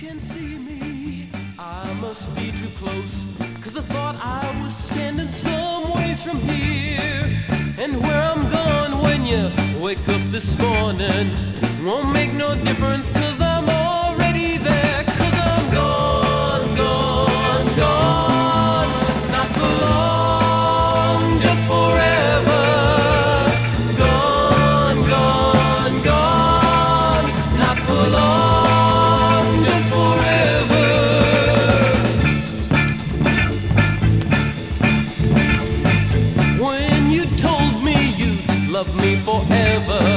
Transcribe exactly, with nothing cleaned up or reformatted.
can see me, I must be too close, 'cause I thought I was standing some ways from here. And where I'm gone when you wake up this morning won't make no difference, 'cause I'm already there. 'Cause I'm gone, gone, gone, not for long, just forever. Gone, gone, gone, not for long, just forever. When you told me you'd love me forever,